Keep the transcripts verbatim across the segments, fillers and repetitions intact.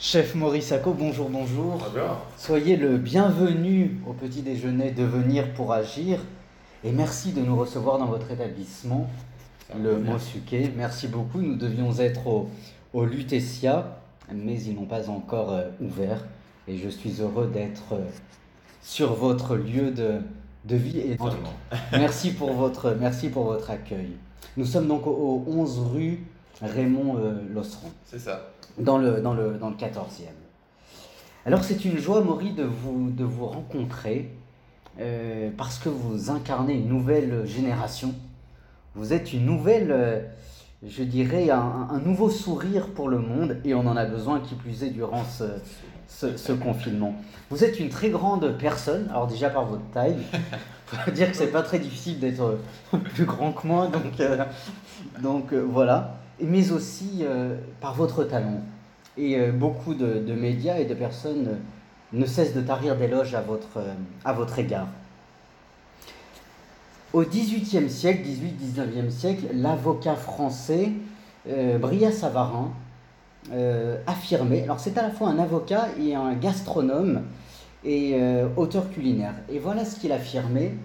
Chef Maurice Sacco, bonjour, bonjour. Bonjour. Soyez le bienvenu au petit déjeuner Devenir pour agir et merci de nous recevoir dans votre établissement, Ça le va bien. Mosuke. Merci beaucoup, nous devions être au, au Lutetia, mais ils n'ont pas encore euh, ouvert et je suis heureux d'être euh, sur votre lieu de, de vie. Et en tout Totalement. cas, merci pour votre, merci pour votre accueil. Nous sommes donc au, au onze rue Raymond euh, Losseron, C'est ça. dans le, dans le, dans le quatorzième. Alors c'est une joie, Maury, de vous, de vous rencontrer euh, parce que vous incarnez une nouvelle génération. Vous êtes une nouvelle, euh, je dirais, un, un nouveau sourire pour le monde et on en a besoin, qui plus est, durant ce, ce, ce confinement. Vous êtes une très grande personne, alors déjà par votre taille, il faut dire que c'est pas très difficile d'être plus grand que moi, donc, euh, donc euh, voilà, mais aussi euh, par votre talent. Et euh, beaucoup de, de médias et de personnes euh, ne cessent de tarir d'éloges à votre, euh, à votre égard. Au dix-huitième siècle, dix-huit dix-neuvième siècle, l'avocat français euh, Brillat-Savarin euh, affirmait, alors c'est à la fois un avocat et un gastronome et euh, auteur culinaire. Et voilà ce qu'il affirmait: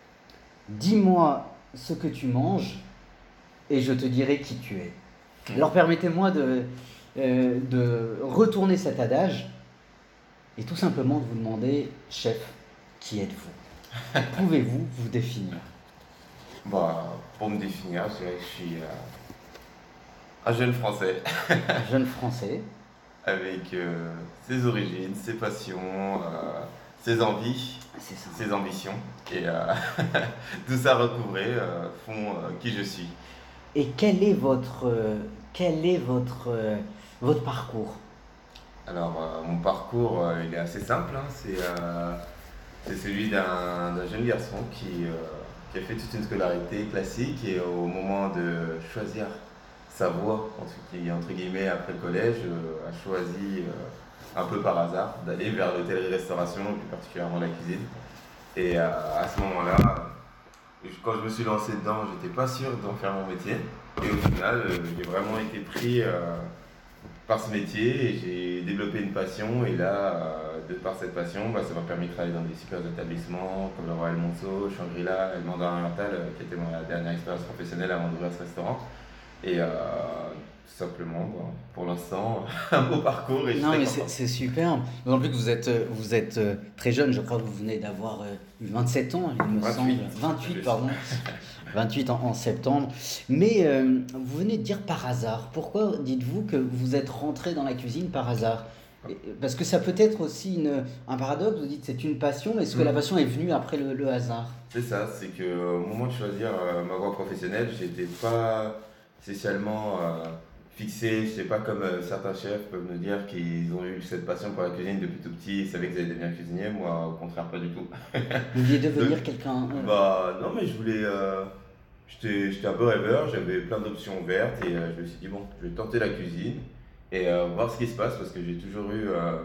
dis-moi ce que tu manges et je te dirai qui tu es. Alors permettez-moi de, euh, de retourner cet adage et tout simplement de vous demander, chef, qui êtes-vous? Pouvez-vous vous définir? Bah, pour me définir, je dirais que je suis euh, un jeune Français Jeune français, avec euh, ses origines, ses passions, euh, ses envies, c'est ça. ses ambitions. Et euh, tout ça recouvré euh, font euh, qui je suis. Et quel est votre, euh, quel est votre, euh, votre parcours? Alors, euh, mon parcours, euh, il est assez simple, hein. C'est euh, c'est celui d'un d'un jeune garçon qui, euh, qui a fait toute une scolarité classique et au moment de choisir sa voie, entre, gui- entre guillemets, après le collège, euh, a choisi euh, un peu par hasard d'aller vers l'hôtellerie-restauration, et plus particulièrement la cuisine. Et euh, à ce moment-là, je- quand je me suis lancé dedans, j'étais pas sûr d'en faire mon métier. Et au final, euh, j'ai vraiment été pris euh, par ce métier et j'ai développé une passion. Et là, euh, de par cette passion, bah, ça m'a permis de travailler dans des super établissements comme le Royal Monceau, Shangri-La et le Mandarin Oriental, euh, qui était ma dernière expérience professionnelle avant d'ouvrir ce restaurant. Et euh, tout simplement, bon, pour l'instant, un beau parcours et je suis Non, très mais c'est content. c'est super. D'autant plus que vous êtes, euh, vous êtes euh, très jeune, je crois que vous venez d'avoir euh, eu vingt-sept ans, il me semble. vingt-huit, vingt-huit, juste. pardon. vingt-huit en, en septembre. Mais euh, vous venez de dire par hasard. Pourquoi dites-vous que vous êtes rentré dans la cuisine par hasard? Et- Parce que ça peut être aussi une- un paradoxe, vous dites c'est une passion, mais est-ce que la Hmm. passion est venue après le, le hasard? C'est ça, c'est qu'au moment de choisir euh, ma voie professionnelle, j'étais pas spécialement euh, fixé. Je sais pas comme euh, certains chefs peuvent nous dire qu'ils ont eu cette passion pour la cuisine depuis tout petit, ils savaient qu'ils allaient devenir cuisinier. Moi, au contraire, pas du tout. Vous vouliez Donc, devenir quelqu'un... euh, bah non, mais je voulais. euh, j'étais, j'étais un peu rêveur, j'avais plein d'options ouvertes et euh, je me suis dit, bon, je vais tenter la cuisine et euh, voir ce qui se passe parce que j'ai toujours eu euh,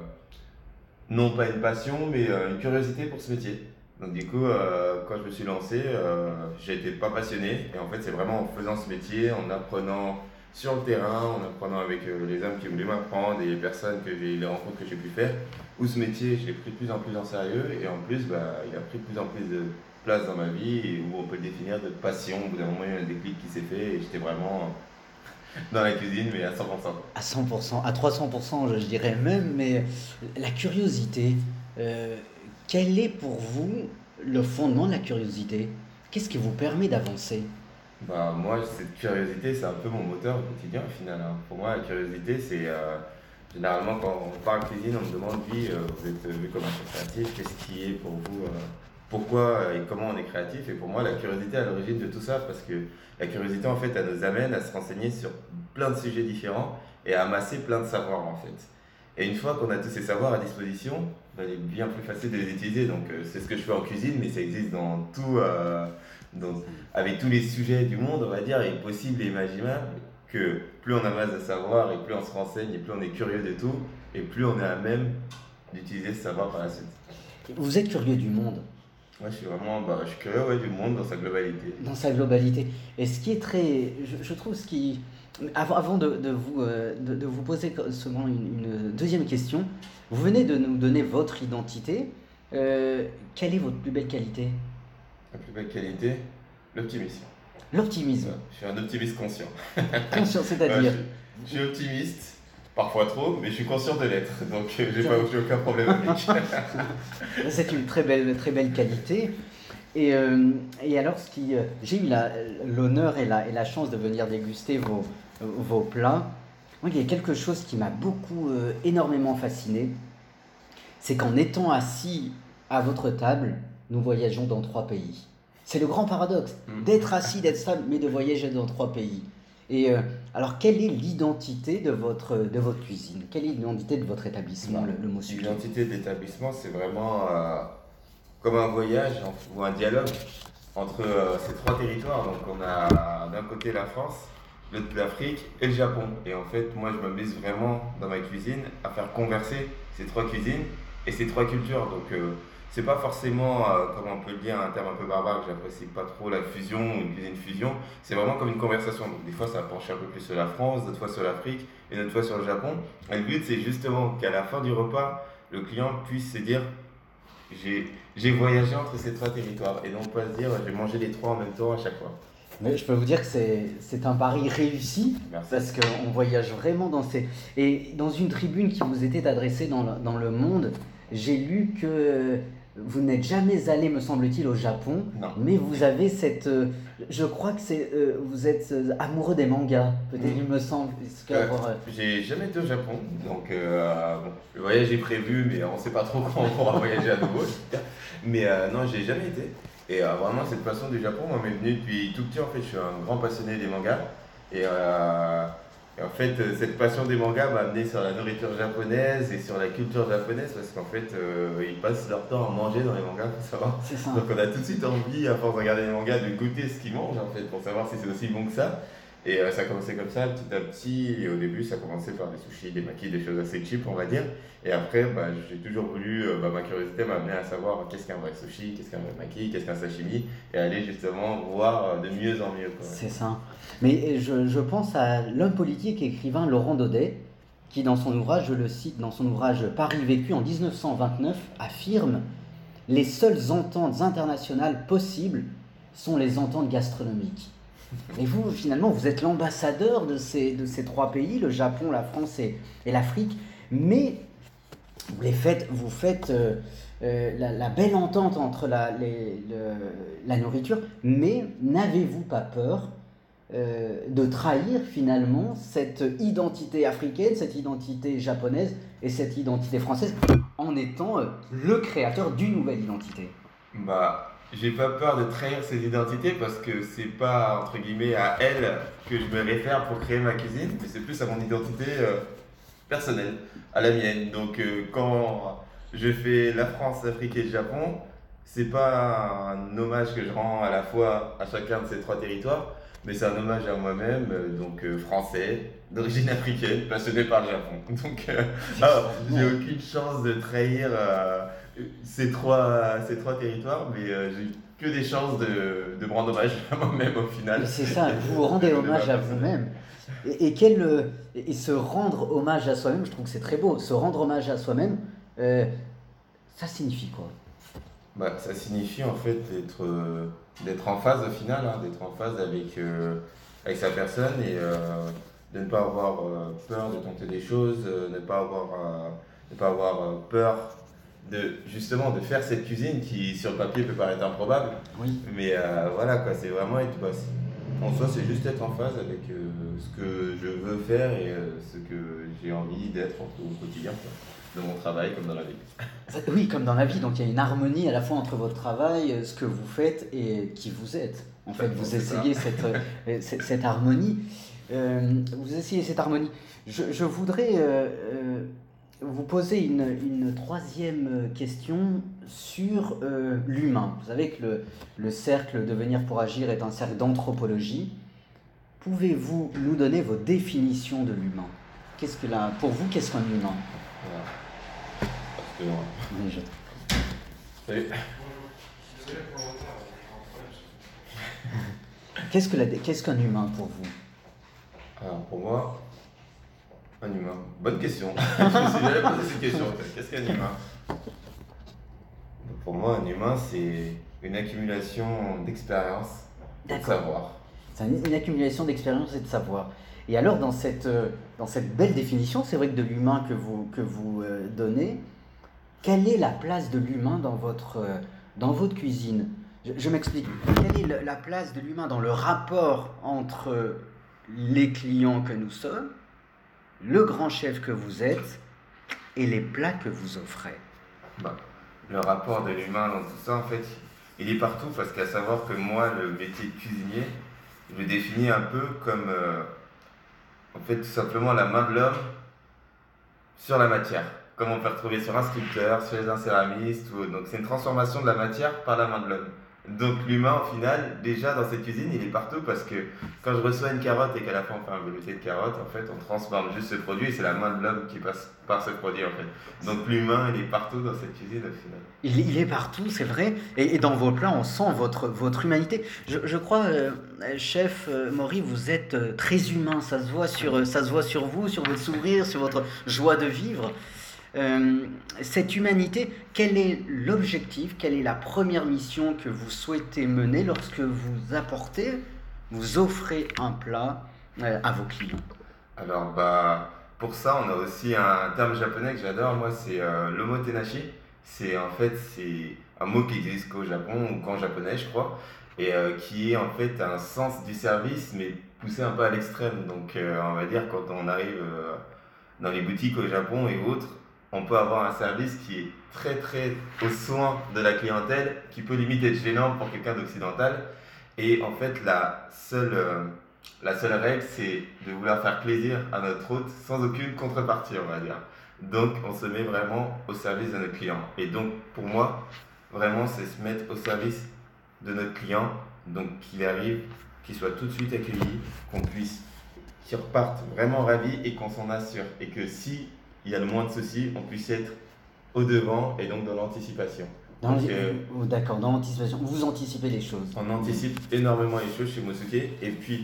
non pas une passion, mais euh, une curiosité pour ce métier. Donc du coup, euh, quand je me suis lancé, euh, j'ai été pas passionné. Et en fait, c'est vraiment en faisant ce métier, en apprenant sur le terrain, en apprenant avec euh, les hommes qui voulaient m'apprendre et les personnes que j'ai, les rencontres que j'ai pu faire, où ce métier, je l'ai pris de plus en plus en sérieux. Et en plus, bah, il a pris de plus en plus de place dans ma vie et où on peut le définir de passion. Au bout d'un moment, il y a un déclic qui s'est fait et j'étais vraiment dans la cuisine, mais à cent pour cent. À cent pour cent, à trois cents pour cent, je, je dirais même, mais la curiosité, euh, quel est pour vous le fondement de la curiosité? Qu'est-ce qui vous permet d'avancer? Bah, moi, cette curiosité, c'est un peu mon moteur au quotidien au final, hein. Pour moi, la curiosité, c'est euh, généralement quand on parle cuisine, on me demande, oui, euh, vous êtes vu comme un chef créatif, qu'est-ce qui est pour vous, euh, pourquoi euh, et comment on est créatif? Et pour moi, la curiosité est à l'origine de tout ça, parce que la curiosité, en fait, elle nous amène à se renseigner sur plein de sujets différents et à amasser plein de savoirs, en fait. Et une fois qu'on a tous ces savoirs à disposition, bah, il est bien plus facile de les utiliser. Donc, euh, c'est ce que je fais en cuisine, mais ça existe dans tout. euh, dans- Avec tous les sujets du monde, on va dire, il est possible et imaginable que plus on amasse de savoir et plus on se renseigne et plus on est curieux de tout et plus on est à même d'utiliser ce savoir par la suite. Vous êtes curieux du monde Moi, je suis vraiment, bah, je suis curieux, ouais, du monde dans sa globalité. dans sa globalité. Et ce qui est très, je, je trouve ce qui, Avant, avant de, de vous, euh, de, de vous poser seulement une, une deuxième question, vous venez de nous donner votre identité. Euh, quelle est votre plus belle qualité? La plus belle qualité, l'optimisme. L'optimisme. Ouais, je suis un optimiste conscient. Conscient, Ouais, je, c'est-à-dire. suis je suis optimiste, parfois trop, mais je suis conscient de l'être, donc euh, j'ai pas j'ai aucun problème avec. C'est une très belle, très belle qualité. Et, euh, et alors, ce qui, euh, j'ai eu la- l'honneur et la, et la chance de venir déguster vos, vos plats. Moi, il y a quelque chose qui m'a beaucoup, euh, énormément fasciné. C'est qu'en étant assis à votre table, nous voyageons dans trois pays. C'est le grand paradoxe, Mm. d'être assis, d'être stable, mais de voyager dans trois pays. Et euh, alors, quelle est l'identité de votre, de votre cuisine? Quelle est l'identité de votre établissement, le, le mot sucré? L'identité de l'établissement, c'est vraiment euh, comme un voyage en- ou un dialogue entre euh, ces trois territoires. Donc on a d'un côté la France, l'autre l'Afrique et le Japon. Et en fait, moi je m'amuse vraiment dans ma cuisine à faire converser ces trois cuisines et ces trois cultures. Donc euh, c'est pas forcément, euh, comme on peut le dire, un terme un peu barbare que j'apprécie pas trop, la fusion ou une cuisine fusion. C'est vraiment comme une conversation. Donc des fois ça penche un peu plus sur la France, d'autres fois sur l'Afrique et d'autres fois sur le Japon. Et le but c'est justement qu'à la fin du repas, le client puisse se dire j'ai j'ai voyagé entre ces trois territoires et non pas se dire je vais manger les trois en même temps à chaque fois. Mais je peux vous dire que c'est, c'est un pari réussi, Merci. parce qu'on voyage vraiment dans ces... Et dans une tribune qui vous était adressée dans le, dans le Monde, j'ai lu que vous n'êtes jamais allé, me semble-t-il, au Japon, Non. mais vous avez cette... euh, Je crois que c'est, euh, vous êtes euh, amoureux des mangas, peut-être, Mm. il me semble. Est-ce que Euh, avoir, euh, J'ai jamais été au Japon, donc euh, bon, le voyage est prévu, mais on ne sait pas trop quand on pourra voyager à nouveau. Mais euh, non, j'ai jamais été. Et euh, vraiment, cette passion du Japon, moi, m'est venue depuis tout petit. En fait, je suis un grand passionné des mangas. Et, euh, et en fait, euh, cette passion des mangas m'a amené sur la nourriture japonaise et sur la culture japonaise, parce qu'en fait, euh, ils passent leur temps à manger dans les mangas, faut savoir. c'est ça. Donc on a tout de suite envie, à force de regarder les mangas, de goûter ce qu'ils mangent en fait, pour savoir si c'est aussi bon que ça. Et euh, ça a commencé comme ça, petit à petit. Et au début, ça a commencé par des sushis, des makis, des choses assez cheap, on va dire. Et après, bah, j'ai toujours voulu, euh, bah, ma curiosité m'a amené à savoir qu'est-ce qu'un vrai sushi, qu'est-ce qu'un vrai maki, qu'est-ce qu'un sashimi, et aller justement voir euh, de mieux en mieux, quoi. C'est ça. Mais je, je pense à l'homme politique et écrivain Laurent Daudet, qui dans son ouvrage, je le cite, dans son ouvrage Paris vécu en dix-neuf cent vingt-neuf, affirme: les seules ententes internationales possibles sont les ententes gastronomiques. Et vous, finalement, vous êtes l'ambassadeur de ces, de ces trois pays, le Japon, la France et, et l'Afrique, mais vous, les faites, vous faites euh, euh, la, la belle entente entre la, les- le- la nourriture, mais n'avez-vous pas peur euh, de trahir finalement cette identité africaine, cette identité japonaise et cette identité française en étant euh, le créateur d'une nouvelle identité? Bah, j'ai pas peur de trahir ces identités parce que c'est pas entre guillemets à elle que je me réfère pour créer ma cuisine, mais c'est plus à mon identité euh, personnelle, à la mienne. Donc euh, quand je fais la France, l'Afrique et le Japon, c'est pas un hommage que je rends à la fois à chacun de ces trois territoires, mais c'est un hommage à moi-même, euh, donc euh, français, d'origine africaine, passionné par le Japon. Donc euh, ah, j'ai aucune chance de trahir euh, ces trois, ces trois territoires, mais euh, j'ai que des chances de, de me rendre hommage à moi-même au final. C'est ça, vous vous rendez De- de hommage ma à personne. vous-même. Et, et, quel, euh, et se rendre hommage à soi-même, je trouve que c'est très beau. Se rendre hommage à soi-même, euh, ça signifie quoi? Bah, ça signifie en fait d'être euh, d'être en phase au final, hein, d'être en phase avec, euh, avec sa personne et euh, de ne pas avoir euh, peur de tenter des choses, euh, ne pas avoir, euh, ne pas avoir euh, peur de justement de faire cette cuisine qui sur le papier peut paraître improbable, Oui. mais euh, voilà quoi, c'est vraiment être, bah, c'est- en soi c'est juste être en phase avec euh, ce que je veux faire et euh, ce que j'ai envie d'être au au quotidien, quoi, de mon travail comme dans la vie. Oui, comme dans la vie, donc il y a une harmonie à la fois entre votre travail, euh, ce que vous faites et qui vous êtes. En fait, vous C'est ça. essayez cette, euh, cette, cette harmonie. Euh, vous essayez cette harmonie. Je, je voudrais euh, euh, vous poser une, une troisième question sur euh, l'humain. Vous savez que le, le cercle Devenir pour agir est un cercle d'anthropologie. Pouvez-vous nous donner vos définitions de l'humain? Qu'est-ce que la, pour vous, qu'est-ce qu'un humain? Voilà. Parce que, euh, Oui, je- salut. Qu'est-ce que la- qu'est-ce qu'un humain pour vous? Alors pour moi, un humain. Bonne question. Je me suis jamais posé cette question. Qu'est-ce qu'un humain? Pour moi, un humain, c'est une accumulation d'expérience et de D'accord. savoir. C'est une, une accumulation d'expérience et de savoir. Et alors, dans cette, euh, dans cette belle définition, c'est vrai que de l'humain que vous, que vous euh, donnez, quelle est la place de l'humain dans votre, euh, dans votre cuisine? Je, je m'explique. Quelle est le- la place de l'humain dans le rapport entre les clients que nous sommes, le grand chef que vous êtes et les plats que vous offrez? Bah, le rapport de l'humain dans tout ça, en fait, il est partout parce qu'à savoir que moi, le métier de cuisinier, je le définis un peu comme, euh, en fait, tout simplement la main de l'homme sur la matière, comme on peut retrouver sur un sculpteur, chez un céramiste ou autre. Donc c'est une transformation de la matière par la main de l'homme. Donc l'humain, au final, déjà dans cette cuisine, il est partout parce que quand je reçois une carotte et qu'à la fin on fait un velouté de carotte, en fait, on transforme juste ce produit et c'est la main de l'homme qui passe par ce produit, en fait. Donc l'humain, il est partout dans cette cuisine, au final. Il, il est partout, c'est vrai. Et, et dans vos plats, on sent votre, votre humanité. Je, je crois, euh, chef euh, Maury, vous êtes euh, très humain. Ça se voit sur, euh, ça se voit sur vous, sur votre sourire, sur votre joie de vivre. Euh, cette humanité, quel est l'objectif, quelle est la première mission que vous souhaitez mener lorsque vous apportez, vous offrez un plat euh, à vos clients? Alors, bah, pour ça, on a aussi un terme japonais que j'adore, moi, c'est euh, l'omotenashi. C'est en fait, c'est un mot qui existe qu'au Japon ou qu'en japonais, je crois, et euh, qui est en fait un sens du service, mais poussé un peu à l'extrême. Donc, euh, on va dire, quand on arrive euh, dans les boutiques au Japon et autres, on peut avoir un service qui est très très au soin de la clientèle, qui peut limite être gênant pour quelqu'un d'occidental. Et en fait, la seule, euh, la seule règle, c'est de vouloir faire plaisir à notre hôte sans aucune contrepartie, on va dire. Donc, on se met vraiment au service de notre client. Et donc, pour moi, vraiment, c'est se mettre au service de notre client. Donc, qu'il arrive, qu'il soit tout de suite accueilli, qu'on puisse, qu'il reparte vraiment ravi et qu'on s'en assure. Et que si il y a le moins de soucis, on puisse être au devant et donc dans l'anticipation. Dans Donc, les- euh, oh, d'accord, dans l'anticipation, vous anticipez les choses. on anticipe énormément les choses chez Mosuke et puis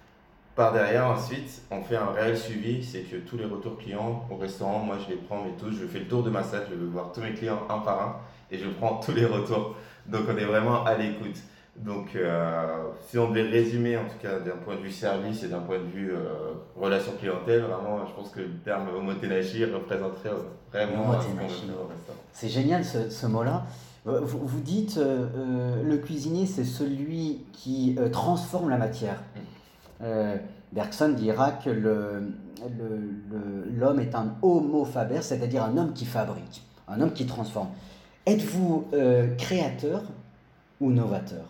par derrière ensuite on fait un réel suivi, c'est que tous les retours clients au restaurant, moi je les prends mais tous, je fais le tour de ma salle, je vais voir tous mes clients un par un et je prends tous les retours. Donc on est vraiment à l'écoute. Donc euh, si on devait résumer en tout cas d'un point de vue service et d'un point de vue euh, relation clientèle, vraiment je pense que le terme omotenashi représenterait vraiment euh, ce qu'on veut Omotenashi. faire au restaurant. C'est génial ce, ce mot-là. Euh, Vous, vous dites euh, euh, le cuisinier, c'est celui qui euh, transforme la matière. Euh, Bergson dira que le- le- le- l'homme est un homo faber, c'est-à-dire un homme qui fabrique, un homme qui transforme. Êtes-vous euh, créateur ou novateur?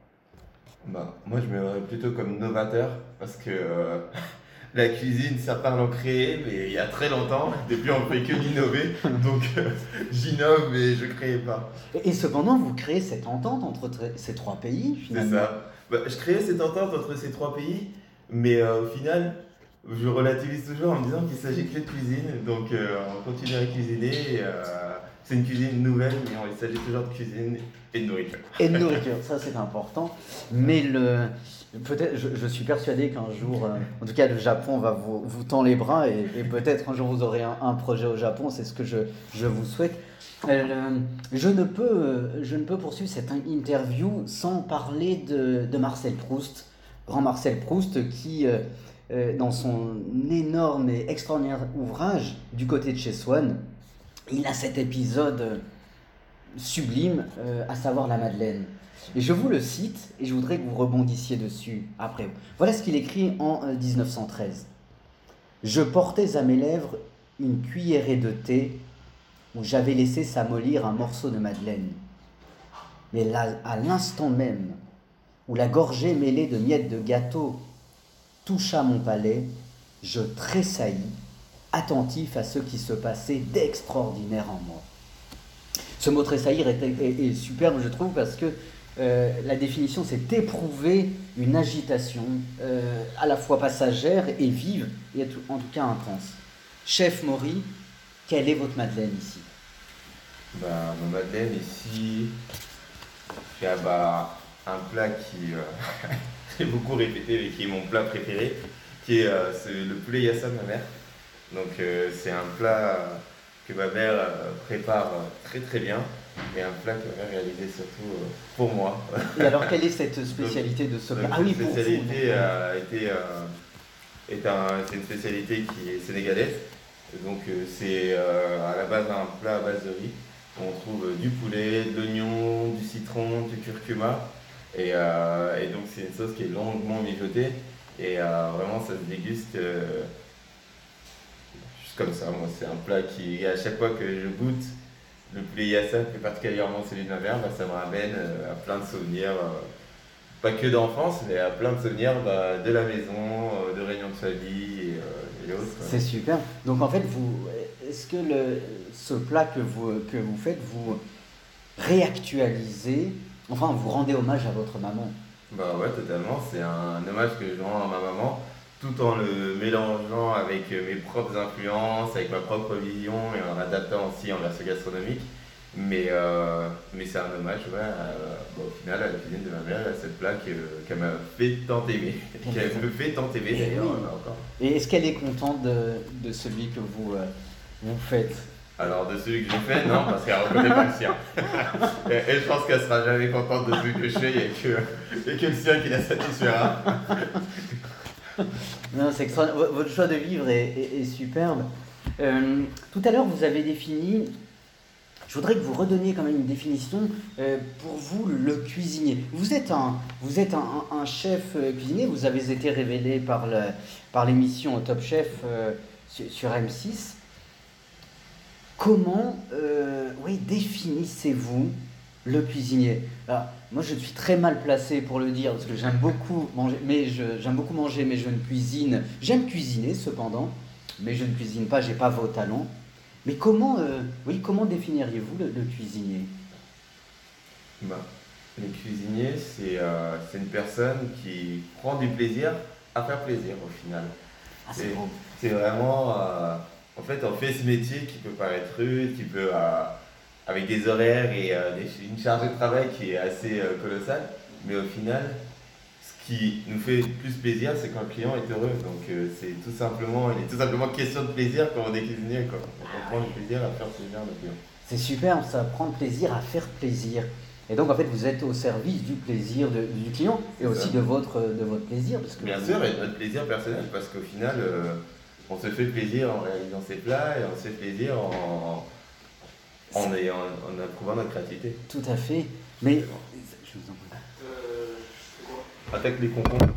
Bah, moi, je me verrais plutôt comme novateur parce que euh, la cuisine, certains l'ont créée, mais il y a très longtemps. Depuis, on ne fait que l'innover. Donc, euh, j'innove, mais je ne crée pas. Et, et cependant, vous créez cette entente entre tra- ces trois pays, C'est finalement. ça. Bah, je créais cette entente entre ces trois pays, mais euh, au final, je relativise toujours en me disant qu'il s'agit que de cuisine. Donc, euh, on continue à cuisiner. et, euh, c'est une cuisine nouvelle, mais on- il s'agit toujours de cuisine et de nourriture. Et de nourriture, ça c'est important. Mais le, peut-être, je, je suis persuadé qu'un jour, euh, en tout cas le Japon va vous, vous tend les bras et, et peut-être un jour vous aurez un, un projet au Japon, c'est ce que je, je vous souhaite. Euh, le- je, ne peux, euh, je ne peux poursuivre cette interview sans parler de, de Marcel Proust, grand Marcel Proust qui, euh, euh, dans son énorme et extraordinaire ouvrage Du côté de chez Swann, il a cet épisode euh, sublime, euh, à savoir la Madeleine. Et je vous le cite, et je voudrais que vous rebondissiez dessus après. Voilà ce qu'il écrit en euh, dix-neuf cent treize. Je portais à mes lèvres une cuillerée de thé où j'avais laissé s'amollir un morceau de Madeleine. Mais là, à l'instant même où la gorgée mêlée de miettes de gâteau toucha mon palais, je tressaillis, attentif à ce qui se passait d'extraordinaire en moi. Ce mot tressaillir est, est- est superbe, je trouve, parce que euh, la définition, c'est éprouver une agitation euh, à la fois passagère et vive, et à tout- en tout cas intense. Chef Maury, quelle est votre Madeleine ici? Bah, ma Madeleine ici, j'ai bah, un plat qui euh, j'ai beaucoup répété mais qui est mon plat préféré, qui est euh, c'est le poulet yassa de ma mère. Donc euh, c'est un plat que ma mère euh, prépare euh, très très bien et un plat que ma mère réalisé surtout euh, pour moi. Et alors, quelle est cette Donc, spécialité de ce plat? donc Ah cette oui, pour vous. spécialité donc, a été, euh, est un, c'est une spécialité qui est sénégalaise. Et donc euh, c'est euh, à la base un plat à base de riz. On trouve euh, du poulet, de l'oignon, du citron, du curcuma. Et, euh, et donc c'est une sauce qui est longuement mijotée. Et euh, vraiment ça se déguste euh, juste comme ça. Moi c'est un plat qui, à chaque fois que je goûte le poulet yassa, plus particulièrement celui de ma mère, bah, ça me ramène euh, à plein de souvenirs. Euh, pas que d'enfance, mais à plein de souvenirs bah, de la maison, euh, de réunions de famille et, euh, et autres. C'est super. Donc en fait, vous, est-ce que le, ce plat que vous, que vous faites, vous réactualisez, enfin vous rendez hommage à votre maman? Bah ouais, totalement. C'est un hommage que je rends à ma maman, tout en le mélangeant avec euh, mes propres influences, avec ma propre vision et en adaptant aussi en version gastronomique. Mais, euh, mais c'est un hommage, ouais, à- bah, au final, à la cuisine de ma mère, à cette plat que- qu'elle m'a fait tant aimer, qu'elle me fait tant aimer Eh d'ailleurs oui. euh, encore. Et est-ce qu'elle est contente de, de celui que vous, euh, vous faites? Alors de celui que je fais, non, parce qu'elle ne reconnaît pas le sien. Et, et je pense qu'elle sera jamais contente de celui que je fais et que, et que le sien qui la satisfera. Non, c'est extra- vo- Votre choix de vivre est, est- est superbe. Euh, tout à l'heure, vous avez défini. Je voudrais que vous redonniez quand même une définition euh, pour vous, le cuisinier. Vous êtes un, vous êtes un, un- un chef euh, cuisinier. Vous avez été révélé par le, par l'émission Top Chef euh, sur, sur M six. Comment, euh, oui, définissez-vous le cuisinier? Alors, moi, je suis très mal placé pour le dire parce que j'aime beaucoup manger, mais je, j'aime beaucoup manger, mais je ne cuisine. J'aime cuisiner cependant, mais je ne cuisine pas. J'ai pas vos talents. Mais comment, euh, oui, comment définiriez-vous le, le cuisinier? Bah, le cuisinier, c'est euh, c'est une personne qui prend du plaisir à faire plaisir au final. Ah, c'est C'est beau. c'est vraiment. Euh, en fait, on fait ce métier qui peut paraître rude, qui peut. Euh, avec des horaires et euh, des- une charge de travail qui est assez euh, colossale. Mais au final, ce qui nous fait plus plaisir, c'est quand le client est heureux. Donc, euh, c'est tout simplement, il est tout simplement question de plaisir quand on est cuisinier, quoi. Donc, on prend du plaisir à faire plaisir à nos clients. C'est super, ça prend plaisir à faire plaisir. Et donc, en fait, vous êtes au service du plaisir de- du client et C'est aussi ça. de votre, de votre plaisir. Parce que Bien vous- sûr, et de notre plaisir personnel, parce qu'au final, euh, on se fait plaisir en réalisant ses plats et on se fait plaisir en, en, ayant- en approuvant notre créativité. Tout à fait. Mais, Forcément. je vous en prie. Attaque les concombres.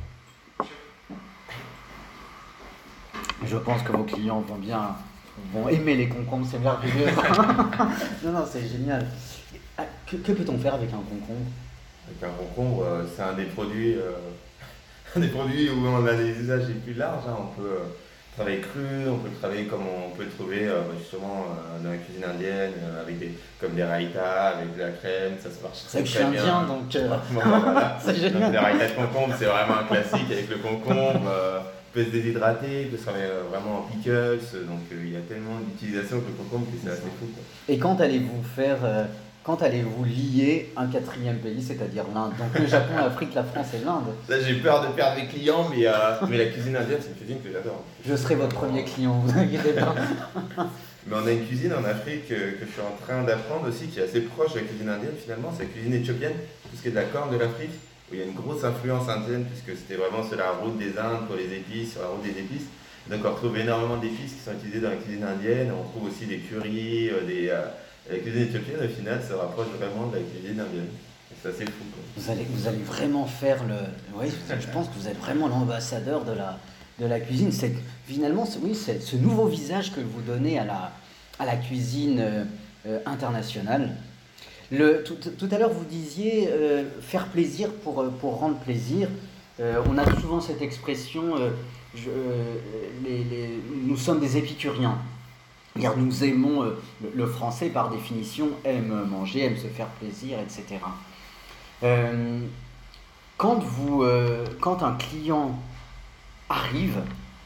Je pense que vos clients vont bien, vont aimer les concombres, c'est merveilleux. Non, non, c'est génial. Ah, Que, que peut-on faire avec un concombre? Avec un concombre, euh, c'est un des produits, euh, un des produits où on a des usages les plus larges, hein. On peut euh, travailler cru, on peut le travailler comme on peut le trouver euh, justement euh, dans la cuisine indienne, euh, avec des, comme des raïtas, avec de la crème, ça se marche C'est très que je suis très bien. indien, donc euh, Bon, bah, voilà. c'est Donc, génial. les raïtas de concombre, c'est vraiment un classique avec le concombre. Euh, il peut se déshydrater, il peut se travailler euh, vraiment en pickles, donc euh, il y a tellement d'utilisation avec le concombre que c'est assez fou, quoi. Et quand allez-vous faire, euh, quand allez-vous lier un quatrième pays, c'est-à-dire l'Inde? Donc le Japon, l'Afrique, la France et l'Inde. Là, j'ai peur de perdre mes clients, mais, euh, mais la cuisine indienne, c'est une cuisine que j'adore. Je serai votre premier client, vous inquiétez pas. Mais on a une cuisine en Afrique euh, que je suis en train d'apprendre aussi, qui est assez proche de la cuisine indienne finalement, c'est la cuisine éthiopienne, tout ce qui est de la corne de l'Afrique, où il y a une grosse influence indienne, puisque c'était vraiment sur la route des Indes pour les épices, sur la route des épices. Donc on retrouve énormément d'épices qui sont utilisées dans la cuisine indienne, on trouve aussi des currys, euh, des, euh, la cuisine éthiopienne au final se rapproche vraiment de la cuisine indienne. Et c'est assez fou, quoi. Vous allez, vous allez vraiment faire le. Oui, je pense que vous êtes vraiment l'ambassadeur de la, de la cuisine. C'est finalement, c'est- oui, c'est ce nouveau visage que vous donnez à la, à la cuisine euh, euh, internationale. Le, tout, tout à l'heure, vous disiez euh, faire plaisir pour, euh, pour rendre plaisir. Euh, on a souvent cette expression euh, je- euh, les- les- nous sommes des épicuriens. Car nous aimons, euh, le, le français par définition aime manger, aime se faire plaisir, et cetera. Euh, quand, vous, euh, quand un client arrive,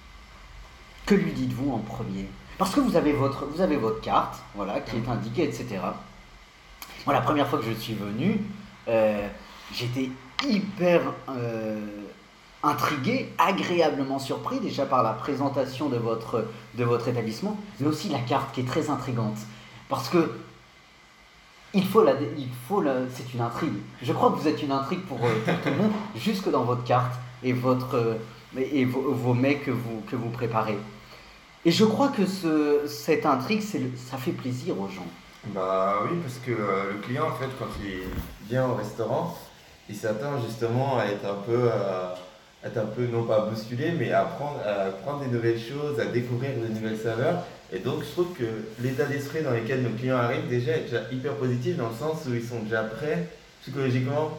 que lui dites-vous en premier? Parce que vous avez votre, vous avez votre carte, voilà, qui est indiquée, et cetera. Moi, la première fois que je suis venu, euh, j'étais hyper euh, intrigué, agréablement surpris déjà par la présentation de votre, de votre établissement, mais aussi la carte qui est très intrigante. Parce que il faut la, il faut la, c'est une intrigue. Je crois que vous êtes une intrigue pour, euh, pour tout le monde, jusque dans votre carte et, votre, euh, et vos, vos mets que vous, que vous préparez. Et je crois que ce, cette intrigue, c'est le- ça fait plaisir aux gens. Bah oui, parce que euh, le client, en fait, quand il vient au restaurant, il s'attend justement à être un peu, euh, être un peu, non pas bousculé, mais à apprendre, à prendre des nouvelles choses, à découvrir de nouvelles saveurs. Et donc, je trouve que l'état d'esprit dans lequel nos clients arrivent déjà est déjà hyper positif dans le sens où ils sont déjà prêts psychologiquement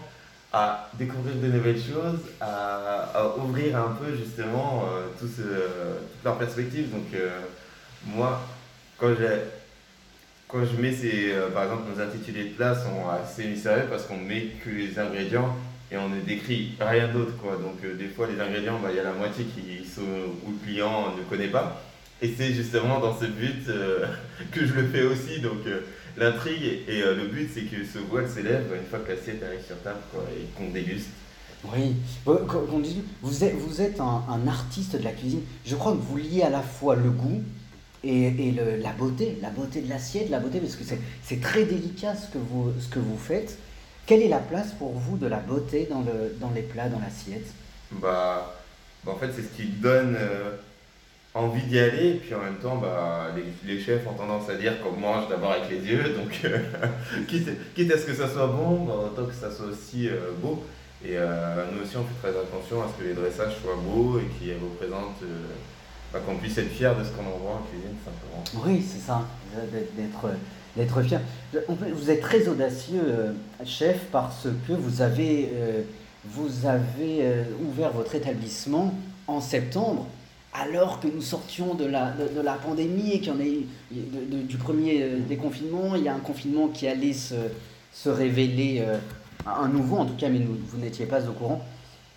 à découvrir de nouvelles choses, à, à ouvrir un peu justement euh, tout ce, toute leur perspective. Donc, euh, moi, quand j'ai quand je mets ces, euh, par exemple, nos intitulés de plats sont assez mystérieux parce qu'on met que les ingrédients et on ne décrit rien d'autre, quoi. Donc euh, des fois les ingrédients, bah, il y a la moitié qui sont où le client ne connaît pas. Et c'est justement dans ce but euh, que je le fais aussi. Donc euh, l'intrigue et, et, euh, le but c'est que ce voile s'élève une fois que l'assiette arrive sur table, quoi, et qu'on déguste. Oui, Bon, quand- quand on dit- vous êtes, vous êtes un, un artiste de la cuisine. Je crois que vous liez à la fois le goût et, et le- la beauté, la beauté de l'assiette, la beauté, parce que c'est c'est très délicat ce que vous, ce que vous faites. Quelle est la place pour vous de la beauté dans, le, dans les plats, dans l'assiette? Bah, bah, en fait c'est ce qui donne euh, envie d'y aller, et puis en même temps, bah, les, les chefs ont tendance à dire qu'on mange d'abord avec les yeux, donc euh, quitte, quitte à ce que ça soit bon, bah, autant que ça soit aussi euh, beau. Et euh, nous aussi, on fait très attention à ce que les dressages soient beaux et qu'ils représentent, euh, bah, qu'on puisse être fier de ce qu'on envoie en cuisine, simplement. Oui, c'est ça, d'être d'être- d'être fier. On peut- Vous êtes très audacieux, euh, chef, parce que vous avez, euh, vous avez euh, ouvert votre établissement en septembre, alors que nous sortions de la, de, de la pandémie et qu'il y en a eu- de- de- du premier euh, déconfinement. Il y a un confinement qui allait se, se révéler euh, un nouveau, en tout cas, mais nous- vous n'étiez pas au courant.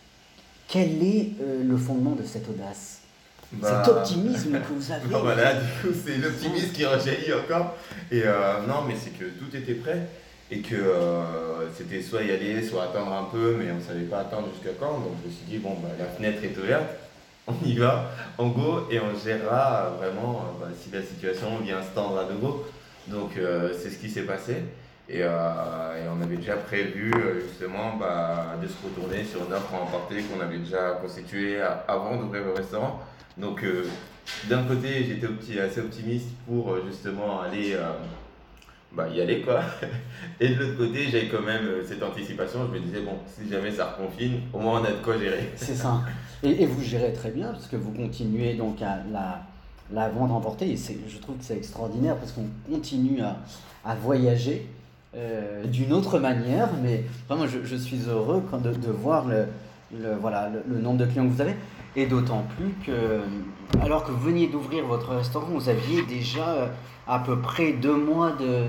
Quel est euh, le fondement de cette audace? Cet Bah, optimisme que vous bah avez? voilà, du coup, c'est l'optimisme qui rejaillit encore. Et euh, non, mais c'est que tout était prêt et que euh, c'était soit y aller, soit attendre un peu, mais on ne savait pas attendre jusqu'à quand. Donc je me suis dit, bon, bah, la fenêtre est ouverte, on y va, on go, et on gérera euh, vraiment euh, bah, si la situation vient se tendre à nouveau. Donc euh, c'est ce qui s'est passé. Et, euh, et on avait déjà prévu euh, justement bah, de se retourner sur une offre à emporter qu'on avait déjà constituée à- avant d'ouvrir le restaurant. Donc euh, d'un côté j'étais opti- assez optimiste pour euh, justement aller euh, bah, y aller, quoi. Et de l'autre côté j'avais quand même euh, cette anticipation, je me disais bon, si jamais ça reconfine, au moins on a de quoi gérer. C'est ça. Et, et vous gérez très bien parce que vous continuez donc à la, la vente emportée. Et c'est- je trouve que c'est extraordinaire parce qu'on continue à, à voyager euh, d'une autre manière. Mais vraiment, je, je suis heureux quand de, de voir le, le- voilà, le, le nombre de clients que vous avez. Et d'autant plus que, alors que vous veniez d'ouvrir votre restaurant, vous aviez déjà euh, à peu près deux mois de,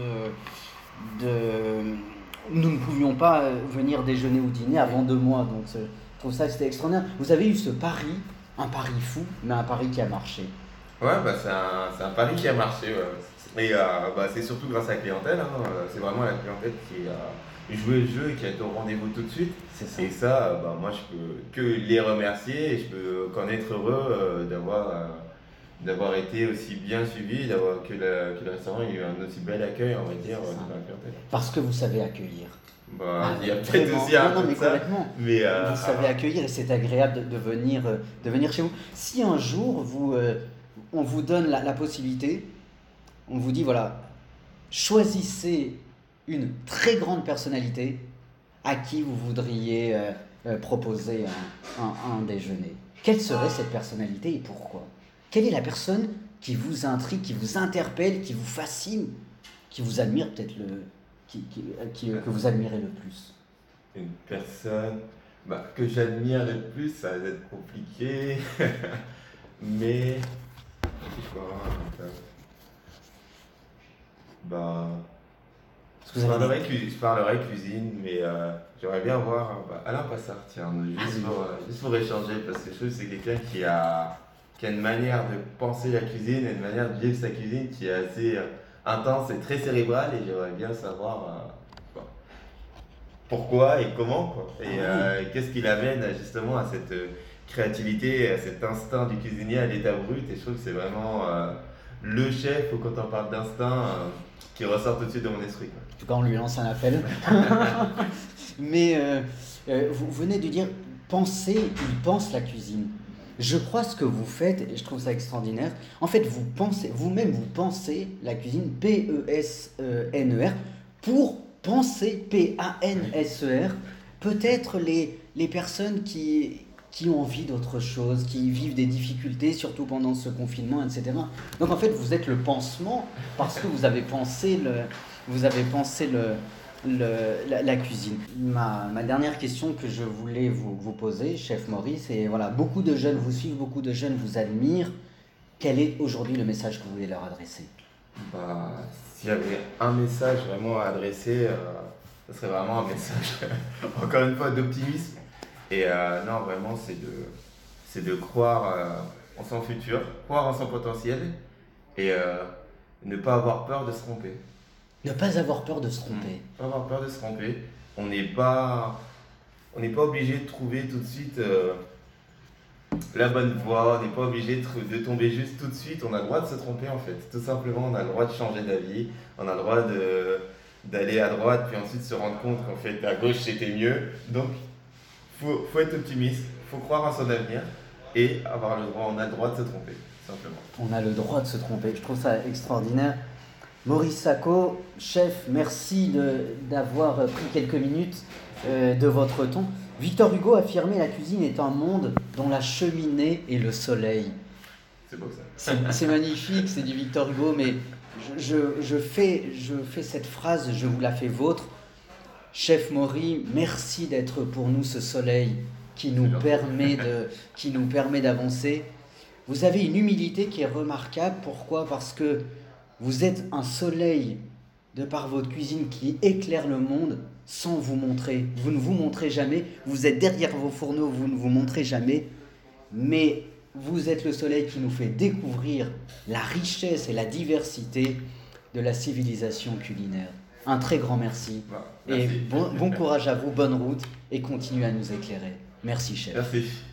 de, de- nous ne pouvions pas euh, venir déjeuner ou dîner avant deux mois. Donc c'est- je trouve ça que c'était extraordinaire. Vous avez eu ce pari, un pari fou, mais un pari qui a marché. Ouais, bah, c'est un, c'est un pari qui a marché. Ouais. Et euh, bah, c'est surtout grâce à la clientèle, hein. Euh, C'est vraiment la clientèle qui a joué le jeu et qui a été au rendez-vous tout de suite. C'est ça. Et ça, euh, bah, moi, je peux que les remercier et je peux qu'en être heureux euh, d'avoir euh, d'avoir été aussi bien suivi, d'avoir que, la- que le restaurant ait eu un aussi bel accueil, on va dire, C'est euh, ça. de la clientèle. Parce que vous savez accueillir. Bah, Ah, il y a peut-être vraiment. aussi un Non, non, peu de mais ça, complètement. mais euh, Vous savez accueillir et c'est agréable de, de venir, euh, de venir chez vous. Si un jour vous, euh, on vous donne la, la possibilité, on vous dit voilà, choisissez une très grande personnalité à qui vous voudriez euh, euh, proposer un, un- un déjeuner. Quelle serait cette personnalité et pourquoi? Quelle est la personne qui vous intrigue, qui vous interpelle, qui vous fascine, qui vous admire peut-être le, qui, qui- euh, qui- que vous admirez le plus? une personne bah, que j'admire le plus, ça va être compliqué, mais si je peux avoir un peu, bah, Parce que je vous avez parlerai, des... cu- je parlerai cuisine, mais euh, j'aimerais bien voir euh, bah, Alain Passard, tiens, Ah juste oui. pour, euh, juste pour échanger, parce que je trouve que c'est quelqu'un qui a, qui a une manière de penser la cuisine et une manière de vivre sa cuisine qui est assez euh, intense et très cérébrale, et j'aimerais bien savoir euh, bah, pourquoi et comment, quoi. Et euh, qu'est-ce qui l'amène justement à cette euh, créativité, à cet instinct du cuisinier à l'état brut. Et je trouve que c'est vraiment euh, le chef, ou quand on parle d'instinct, euh, qui ressort tout de suite de mon esprit, quoi. En tout cas, on lui lance un appel. Mais euh, euh, vous venez de dire, pensez, il pense la cuisine. Je crois ce que vous faites, et je trouve ça extraordinaire. En fait, vous pensez, vous-même, vous pensez la cuisine, P E S N E R, pour penser, P A N S E R, peut-être les, les personnes qui, qui ont envie d'autre chose, qui vivent des difficultés, surtout pendant ce confinement, et cetera. Donc en fait, vous êtes le pansement, parce que vous avez pensé le, vous avez pensé le, le, la, la cuisine. Ma, ma dernière question que je voulais vous, vous poser, chef Maurice, c'est voilà, beaucoup de jeunes vous suivent, beaucoup de jeunes vous admirent. Quel est aujourd'hui le message que vous voulez leur adresser? Bah, s'il y avait un message vraiment à adresser, euh, ce serait vraiment un message, encore une fois, d'optimisme. Et euh, non, vraiment, c'est de, c'est de croire euh, en son futur, croire en son potentiel et euh, ne pas avoir peur de se tromper. Ne pas avoir peur de se tromper. Pas avoir peur de se tromper. On n'est pas, on n'est pas obligé de trouver tout de suite euh, la bonne voie, on n'est pas obligé de, tr- de tomber juste tout de suite. On a le droit de se tromper en fait. Tout simplement, on a le droit de changer d'avis, on a le droit de, d'aller à droite, puis ensuite se rendre compte qu'en fait à gauche c'était mieux. Donc, faut, faut être optimiste, faut croire en son avenir et avoir le droit, on a le droit de se tromper, tout simplement. On a le droit de se tromper. Je trouve ça extraordinaire. Maurice Sacco, chef, merci de, d'avoir pris quelques minutes euh, de votre temps. Victor Hugo affirmait: la cuisine est un monde dont la cheminée est le soleil. C'est beau ça. C'est, c'est magnifique, c'est du Victor Hugo, mais je, je, je, fais, je fais cette phrase, je vous la fais vôtre. Chef Maury, merci d'être pour nous ce soleil qui nous permet de, qui nous permet d'avancer. Vous avez une humilité qui est remarquable. Pourquoi ? Parce que vous êtes un soleil de par votre cuisine qui éclaire le monde sans vous montrer. Vous ne vous montrez jamais. Vous êtes derrière vos fourneaux, vous ne vous montrez jamais. Mais vous êtes le soleil qui nous fait découvrir la richesse et la diversité de la civilisation culinaire. Un très grand merci. Bah, merci. Et bon, bon courage à vous, bonne route et continuez à nous éclairer. Merci, chef. Merci.